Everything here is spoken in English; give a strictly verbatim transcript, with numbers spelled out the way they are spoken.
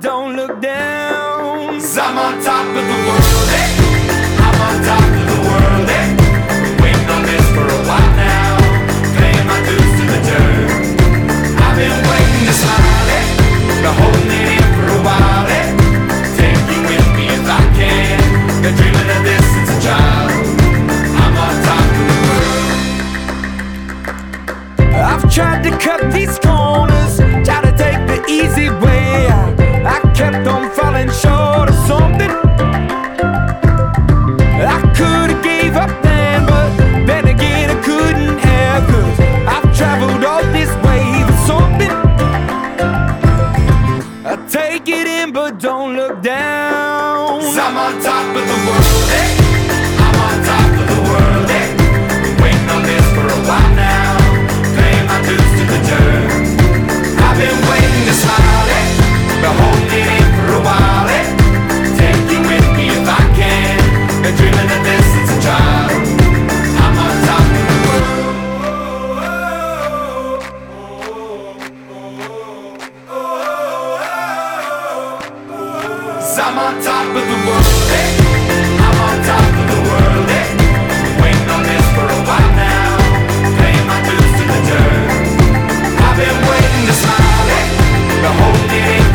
don't look down. 'Cause I'm on top of the world, eh? I'm on top of the world, eh? Been waiting on this for a while now, paying my dues to the dirt. I've been waiting to smile, eh? Been holding it in for a while, eh? Take you with me if I can. Been dreaming of this since a child. I'm on top of the world. I've tried to cut these corners, try to take the easy way. I, I kept on falling short of something. I could've gave up then, but then again I couldn't have. 'Cause I've traveled all this way for something. I take it in but don't look down. 'Cause I'm on top of the world, eh? I'm on top of the world, eh? Been waiting on this for a while now, paying my dues to the dirt. I've been waiting to smile, eh? Been holding it in for a while, eh? Take you with me if I can. Been dreaming of this since a child. I'm on top of the world. 'Cause I'm on top of the world, eh? I'm on top of the world, eh? Been waiting on this for a while now, paying my dues to the dirt. I've been waiting to smile, eh? Been holding it in